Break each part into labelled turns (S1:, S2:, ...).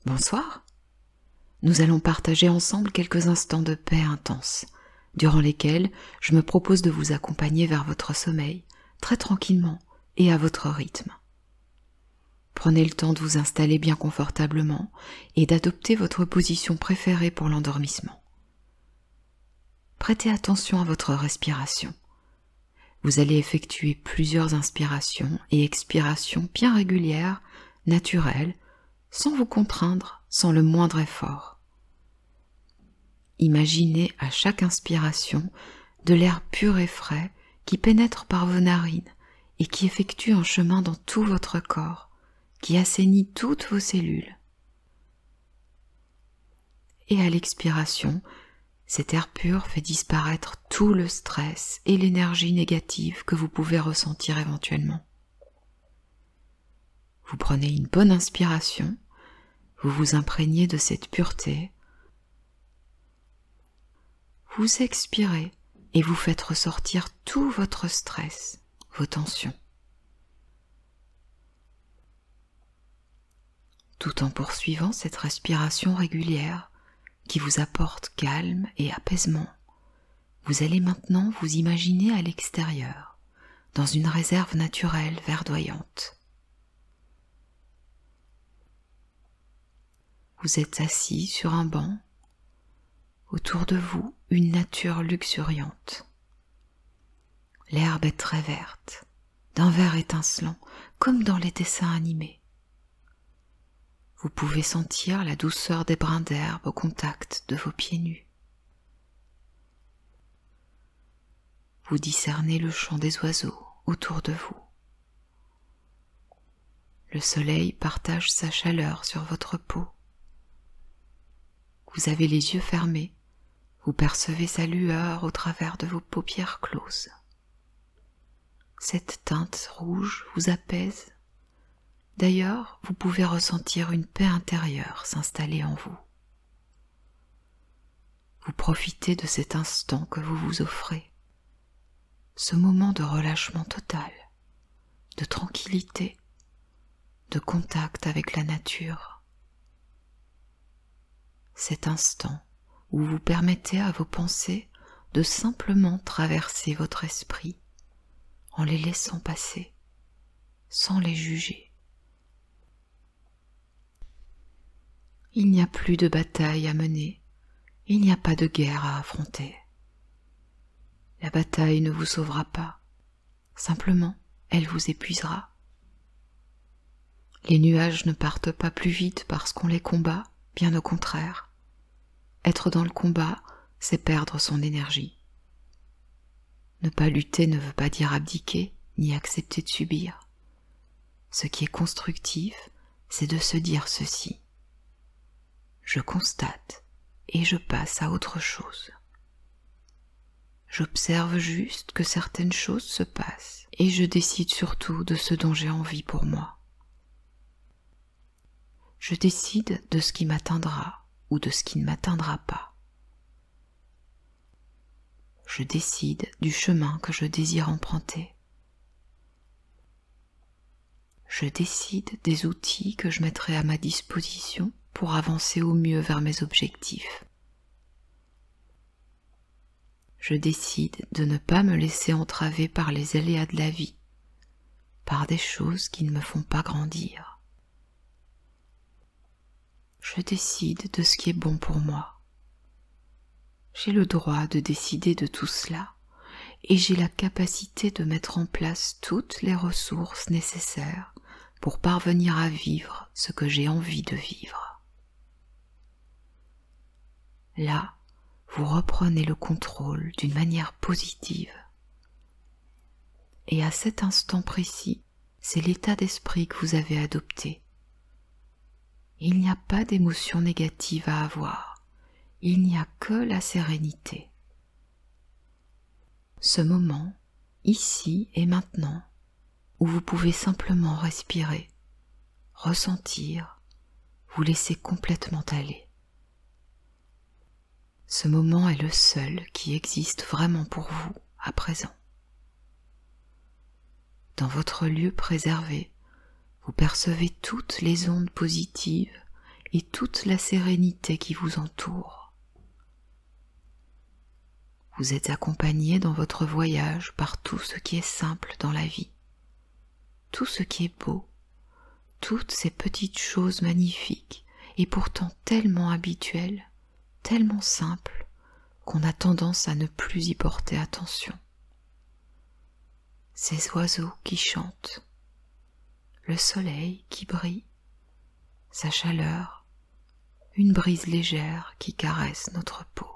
S1: Bonsoir. Nous allons partager ensemble quelques instants de paix intense, durant lesquels je me propose de vous accompagner vers votre sommeil, très tranquillement et à votre rythme. Prenez le temps de vous installer bien confortablement et d'adopter votre position préférée pour l'endormissement. Prêtez attention à votre respiration. Vous allez effectuer plusieurs inspirations et expirations bien régulières, naturelles, sans vous contraindre, sans le moindre effort. Imaginez à chaque inspiration de l'air pur et frais qui pénètre par vos narines et qui effectue un chemin dans tout votre corps, qui assainit toutes vos cellules. Et à l'expiration, cet air pur fait disparaître tout le stress et l'énergie négative que vous pouvez ressentir éventuellement. Vous prenez une bonne inspiration, vous vous imprégnez de cette pureté, vous expirez et vous faites ressortir tout votre stress, vos tensions. Tout en poursuivant cette respiration régulière qui vous apporte calme et apaisement, vous allez maintenant vous imaginer à l'extérieur, dans une réserve naturelle verdoyante. Vous êtes assis sur un banc, autour de vous une nature luxuriante. L'herbe est très verte, d'un vert étincelant, comme dans les dessins animés. Vous pouvez sentir la douceur des brins d'herbe au contact de vos pieds nus. Vous discernez le chant des oiseaux autour de vous. Le soleil partage sa chaleur sur votre peau. Vous avez les yeux fermés, vous percevez sa lueur au travers de vos paupières closes. Cette teinte rouge vous apaise. D'ailleurs, vous pouvez ressentir une paix intérieure s'installer en vous. Vous profitez de cet instant que vous vous offrez, ce moment de relâchement total, de tranquillité, de contact avec la nature. Cet instant où vous permettez à vos pensées de simplement traverser votre esprit en les laissant passer, sans les juger. Il n'y a plus de bataille à mener, il n'y a pas de guerre à affronter. La bataille ne vous sauvera pas, simplement elle vous épuisera. Les nuages ne partent pas plus vite parce qu'on les combat, bien au contraire. Être dans le combat, c'est perdre son énergie. Ne pas lutter ne veut pas dire abdiquer, ni accepter de subir. Ce qui est constructif, c'est de se dire ceci. Je constate et je passe à autre chose. J'observe juste que certaines choses se passent et je décide surtout de ce dont j'ai envie pour moi. Je décide de ce qui m'atteindra ou de ce qui ne m'atteindra pas. Je décide du chemin que je désire emprunter. Je décide des outils que je mettrai à ma disposition pour avancer au mieux vers mes objectifs. Je décide de ne pas me laisser entraver par les aléas de la vie, par des choses qui ne me font pas grandir. Je décide de ce qui est bon pour moi. J'ai le droit de décider de tout cela et j'ai la capacité de mettre en place toutes les ressources nécessaires pour parvenir à vivre ce que j'ai envie de vivre. Là, vous reprenez le contrôle d'une manière positive. Et à cet instant précis, c'est l'état d'esprit que vous avez adopté. Il n'y a pas d'émotion négative à avoir, il n'y a que la sérénité. Ce moment, ici et maintenant, où vous pouvez simplement respirer, ressentir, vous laisser complètement aller. Ce moment est le seul qui existe vraiment pour vous à présent. Dans votre lieu préservé, vous percevez toutes les ondes positives et toute la sérénité qui vous entoure. Vous êtes accompagné dans votre voyage par tout ce qui est simple dans la vie, tout ce qui est beau, toutes ces petites choses magnifiques et pourtant tellement habituelles, tellement simples, qu'on a tendance à ne plus y porter attention. Ces oiseaux qui chantent, le soleil qui brille, sa chaleur, une brise légère qui caresse notre peau.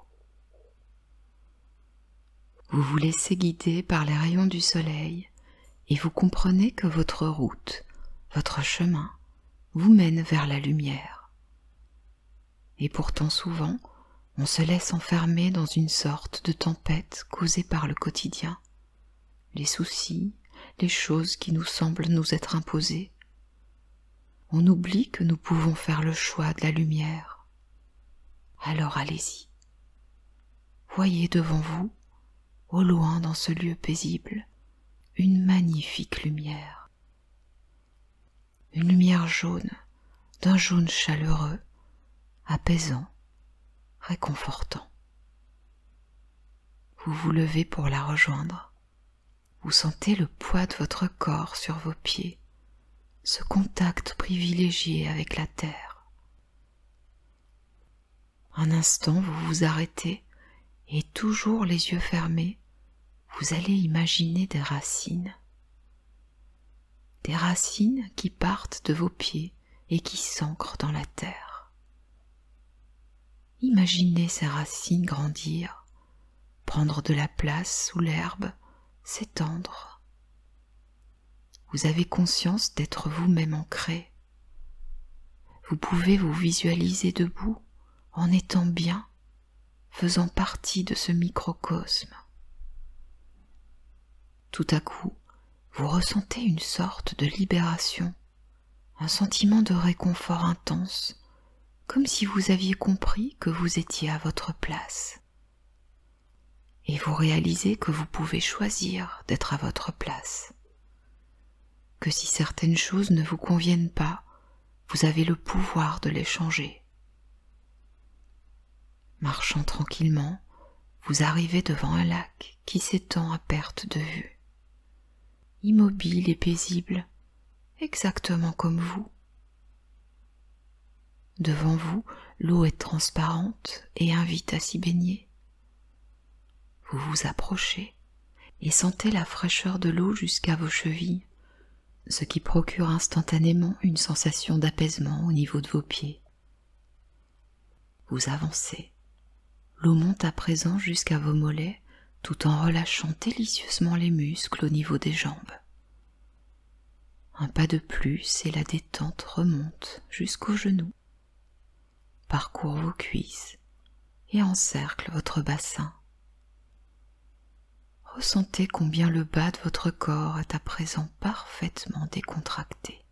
S1: Vous vous laissez guider par les rayons du soleil et vous comprenez que votre route, votre chemin, vous mène vers la lumière. Et pourtant souvent, on se laisse enfermer dans une sorte de tempête causée par le quotidien, les soucis, les choses qui nous semblent nous être imposées. On oublie que nous pouvons faire le choix de la lumière. Alors allez-y. Voyez devant vous, au loin dans ce lieu paisible, une magnifique lumière. Une lumière jaune, d'un jaune chaleureux, apaisant, réconfortant. Vous vous levez pour la rejoindre. Vous sentez le poids de votre corps sur vos pieds, ce contact privilégié avec la terre. Un instant, vous vous arrêtez et toujours les yeux fermés, vous allez imaginer des racines. Des racines qui partent de vos pieds et qui s'ancrent dans la terre. Imaginez ces racines grandir, prendre de la place sous l'herbe, s'étendre. Vous avez conscience d'être vous-même ancré. Vous pouvez vous visualiser debout, en étant bien, faisant partie de ce microcosme. Tout à coup, vous ressentez une sorte de libération, un sentiment de réconfort intense, comme si vous aviez compris que vous étiez à votre place. Et vous réalisez que vous pouvez choisir d'être à votre place, que si certaines choses ne vous conviennent pas, vous avez le pouvoir de les changer. Marchant tranquillement, vous arrivez devant un lac qui s'étend à perte de vue. Immobile et paisible, exactement comme vous. Devant vous, l'eau est transparente et invite à s'y baigner. Vous vous approchez et sentez la fraîcheur de l'eau jusqu'à vos chevilles, ce qui procure instantanément une sensation d'apaisement au niveau de vos pieds. Vous avancez. L'eau monte à présent jusqu'à vos mollets, tout en relâchant délicieusement les muscles au niveau des jambes. Un pas de plus et la détente remonte jusqu'aux genoux, parcourt vos cuisses et encercle votre bassin. Ressentez combien le bas de votre corps est à présent parfaitement décontracté.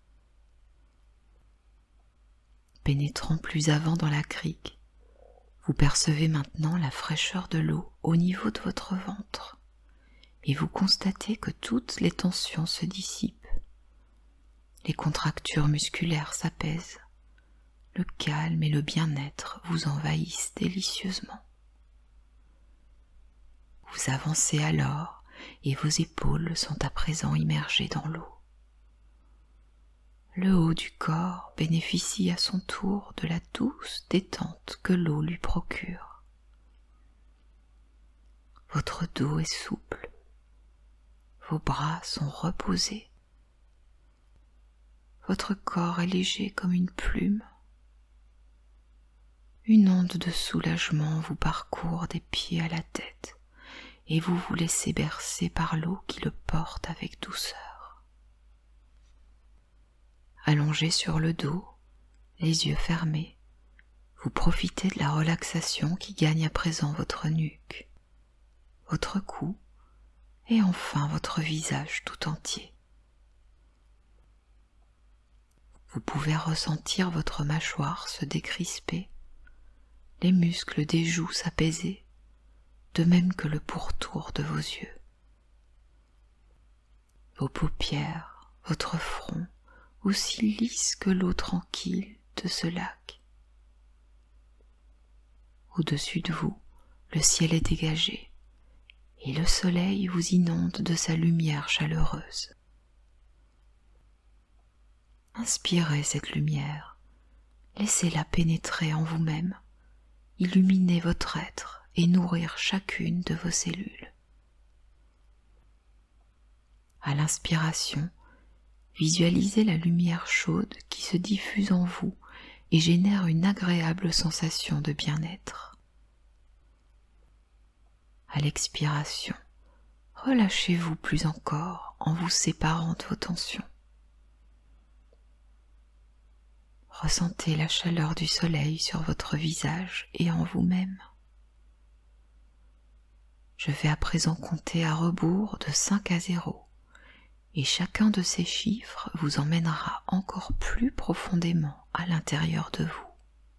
S1: Pénétrant plus avant dans la crique, vous percevez maintenant la fraîcheur de l'eau au niveau de votre ventre et vous constatez que toutes les tensions se dissipent. Les contractures musculaires s'apaisent, le calme et le bien-être vous envahissent délicieusement. Vous avancez alors et vos épaules sont à présent immergées dans l'eau. Le haut du corps bénéficie à son tour de la douce détente que l'eau lui procure. Votre dos est souple, vos bras sont reposés, votre corps est léger comme une plume. Une onde de soulagement vous parcourt des pieds à la tête et vous vous laissez bercer par l'eau qui le porte avec douceur. Allongé sur le dos, les yeux fermés, vous profitez de la relaxation qui gagne à présent votre nuque, votre cou et enfin votre visage tout entier. Vous pouvez ressentir votre mâchoire se décrisper, les muscles des joues s'apaiser, de même que le pourtour de vos yeux. Vos paupières, votre front, aussi lisse que l'eau tranquille de ce lac, Au-dessus de vous, le ciel est dégagé et le soleil vous inonde de sa lumière chaleureuse. Inspirez cette lumière, laissez-la pénétrer en vous-même, illuminer votre être et nourrir chacune de vos cellules. À l'inspiration, visualisez la lumière chaude qui se diffuse en vous et génère une agréable sensation de bien-être. À l'expiration, relâchez-vous plus encore en vous séparant de vos tensions. Ressentez la chaleur du soleil sur votre visage et en vous-même. Je vais à présent compter à rebours de 5 à 0 et chacun de ces chiffres vous emmènera encore plus profondément à l'intérieur de vous.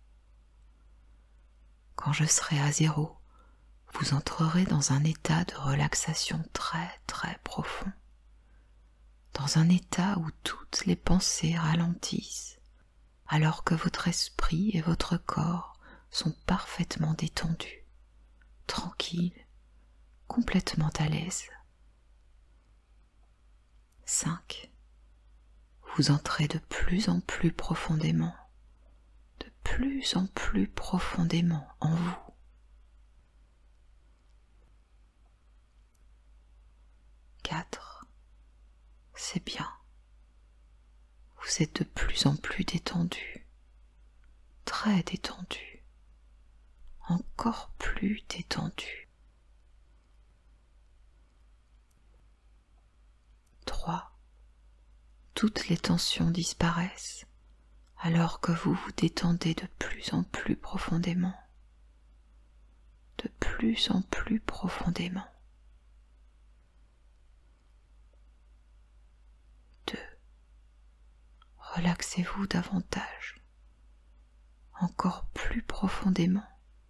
S1: Quand je serai à 0, vous entrerez dans un état de relaxation très profond, dans un état où toutes les pensées ralentissent, alors que votre esprit et votre corps sont parfaitement détendus, tranquilles, complètement à l'aise. 5. Vous entrez de plus en plus profondément en vous. 4. C'est bien. Vous êtes de plus en plus détendu, très détendu, encore plus détendu. 3. Toutes les tensions disparaissent alors que vous vous détendez de plus en plus profondément, de plus en plus profondément. 2. Relaxez-vous davantage, encore plus profondément,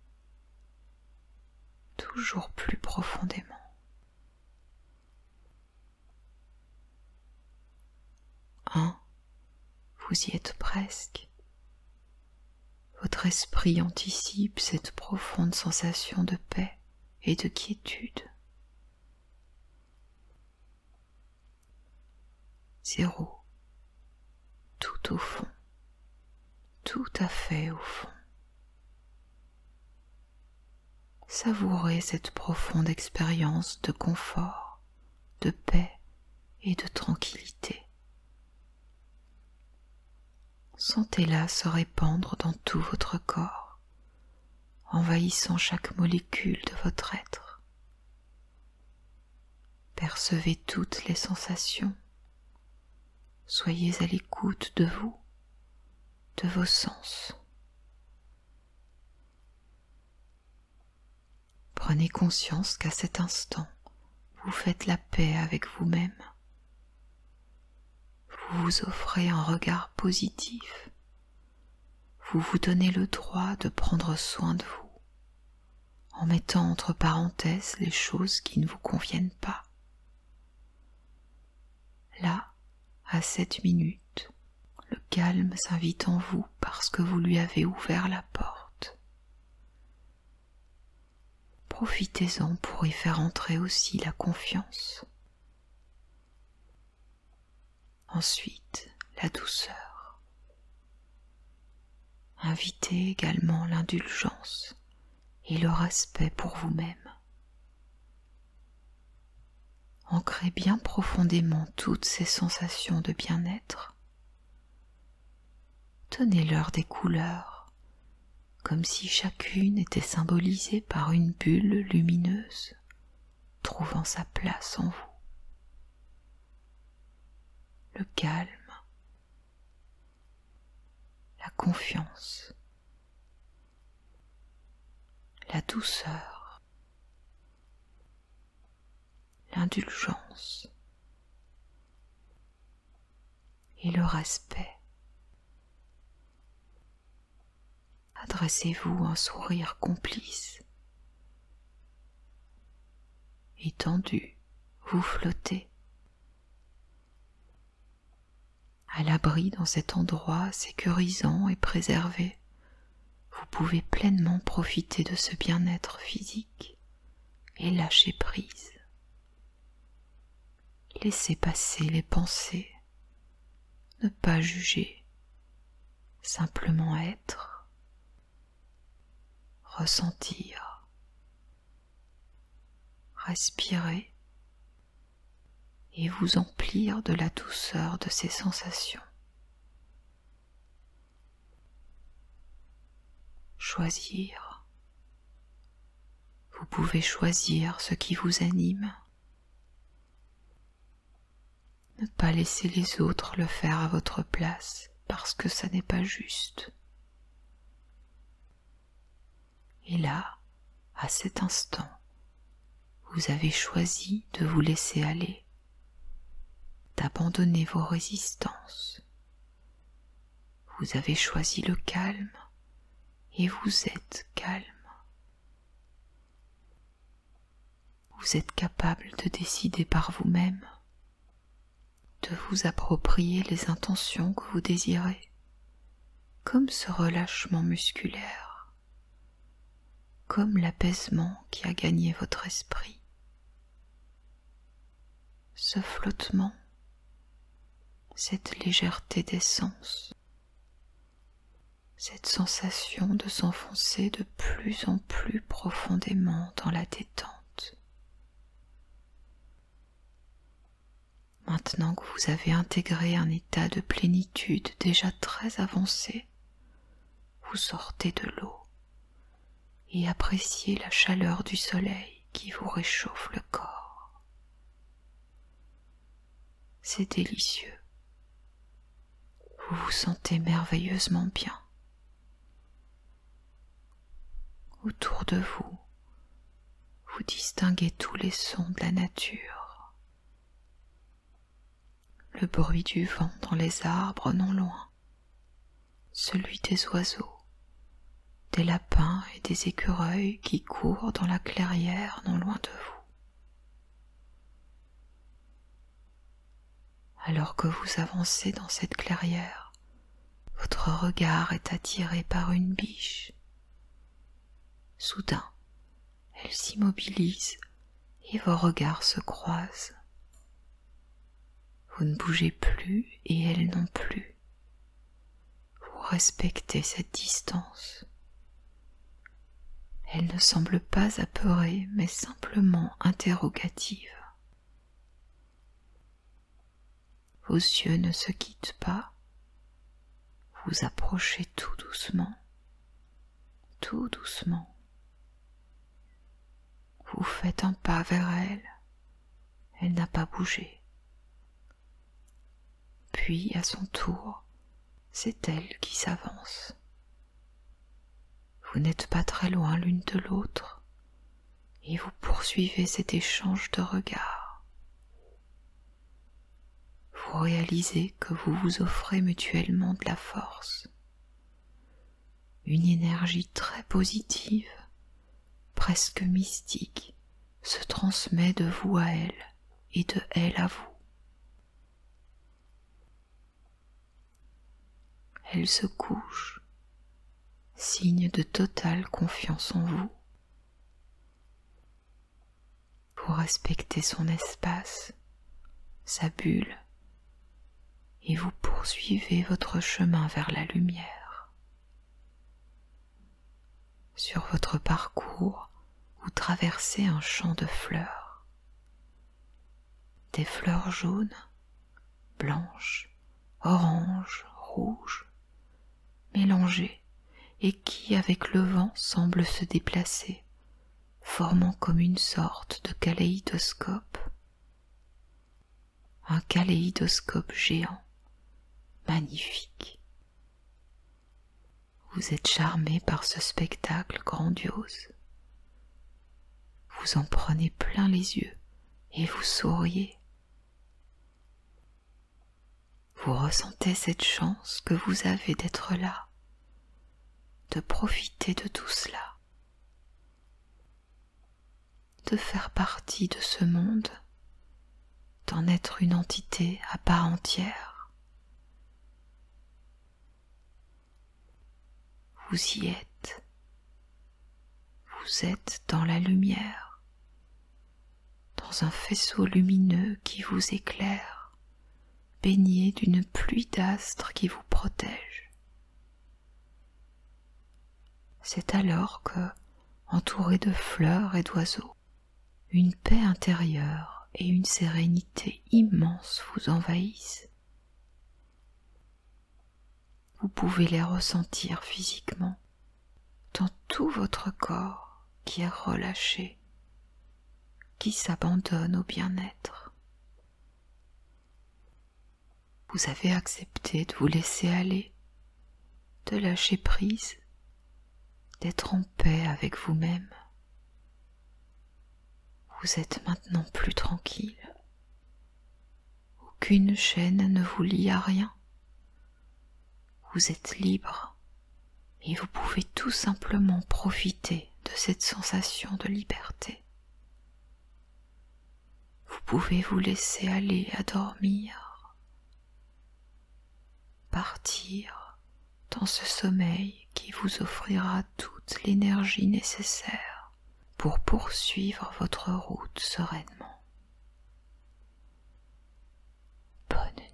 S1: toujours plus profondément. 1. Vous y êtes presque. Votre esprit anticipe cette profonde sensation de paix et de quiétude. 0. Tout au fond, tout à fait au fond. Savourez cette profonde expérience de confort, de paix et de tranquillité. Sentez-la se répandre dans tout votre corps, envahissant chaque molécule de votre être. Percevez toutes les sensations. Soyez à l'écoute de vous, de vos sens. Prenez conscience qu'à cet instant, vous faites la paix avec vous-même. Vous vous offrez un regard positif. Vous vous donnez le droit de prendre soin de vous, en mettant entre parenthèses les choses qui ne vous conviennent pas. Là, à cette minute, le calme s'invite en vous parce que vous lui avez ouvert la porte. Profitez-en pour y faire entrer aussi la confiance. Ensuite, la douceur. Invitez également l'indulgence et le respect pour vous-même. Ancrez bien profondément toutes ces sensations de bien-être. Donnez-leur des couleurs, comme si chacune était symbolisée par une bulle lumineuse, trouvant sa place en vous. Le calme, la confiance, la douceur, l'indulgence et le respect. Adressez-vous un sourire complice. Étendu, vous flottez. À l'abri dans cet endroit sécurisant et préservé, vous pouvez pleinement profiter de ce bien-être physique et lâcher prise. Laissez passer les pensées, ne pas juger, simplement être, ressentir, respirer et vous emplir de la douceur de ces sensations. Choisir. Vous pouvez choisir ce qui vous anime. Ne pas laisser les autres le faire à votre place parce que ça n'est pas juste. Et là, à cet instant, vous avez choisi de vous laisser aller, d'abandonner vos résistances. Vous avez choisi le calme et vous êtes calme. Vous êtes capable de décider par vous-même, de vous approprier les intentions que vous désirez, comme ce relâchement musculaire, comme l'apaisement qui a gagné votre esprit, ce flottement, cette légèreté d'essence, cette sensation de s'enfoncer de plus en plus profondément dans la détente. Maintenant que vous avez intégré un état de plénitude déjà très avancé, vous sortez de l'eau et appréciez la chaleur du soleil qui vous réchauffe le corps. C'est délicieux. Vous vous sentez merveilleusement bien. Autour de vous, vous distinguez tous les sons de la nature. Le bruit du vent dans les arbres non loin, celui des oiseaux, des lapins et des écureuils qui courent dans la clairière non loin de vous. Alors que vous avancez dans cette clairière, votre regard est attiré par une biche. Soudain, elle s'immobilise et vos regards se croisent. Vous ne bougez plus et elle non plus. Vous respectez cette distance. Elle ne semble pas apeurée, mais simplement interrogative. Vos yeux ne se quittent pas. Vous approchez tout doucement, tout doucement. Vous faites un pas vers elle. Elle n'a pas bougé. Puis, à son tour, c'est elle qui s'avance. Vous n'êtes pas très loin l'une de l'autre et vous poursuivez cet échange de regards. Vous réalisez que vous vous offrez mutuellement de la force, une énergie très positive, presque mystique, se transmet de vous à elle et de elle à vous. Elle se couche, signe de totale confiance en vous. Vous respectez son espace, sa bulle, et vous poursuivez votre chemin vers la lumière. Sur votre parcours, vous traversez un champ de fleurs. Des fleurs jaunes, blanches, oranges, rouges, mélangées et qui, avec le vent, semblent se déplacer, formant comme une sorte de kaléidoscope. Un kaléidoscope géant, magnifique. Vous êtes charmé par ce spectacle grandiose. Vous en prenez plein les yeux et vous souriez. Vous ressentez cette chance que vous avez d'être là, de profiter de tout cela, de faire partie de ce monde, d'en être une entité à part entière. vous y êtes. Vous êtes dans la lumière, dans un faisceau lumineux qui vous éclaire, baigné d'une pluie d'astres qui vous protège. C'est alors que, entouré de fleurs et d'oiseaux, une paix intérieure et une sérénité immense vous envahissent. Vous pouvez les ressentir physiquement dans tout votre corps qui est relâché, qui s'abandonne au bien-être. Vous avez accepté de vous laisser aller, de lâcher prise, d'être en paix avec vous-même. Vous êtes maintenant plus tranquille. Aucune chaîne ne vous lie à rien. Vous êtes libre et vous pouvez tout simplement profiter de cette sensation de liberté. Vous pouvez vous laisser aller à dormir, partir dans ce sommeil qui vous offrira toute l'énergie nécessaire pour poursuivre votre route sereinement. Bonne nuit.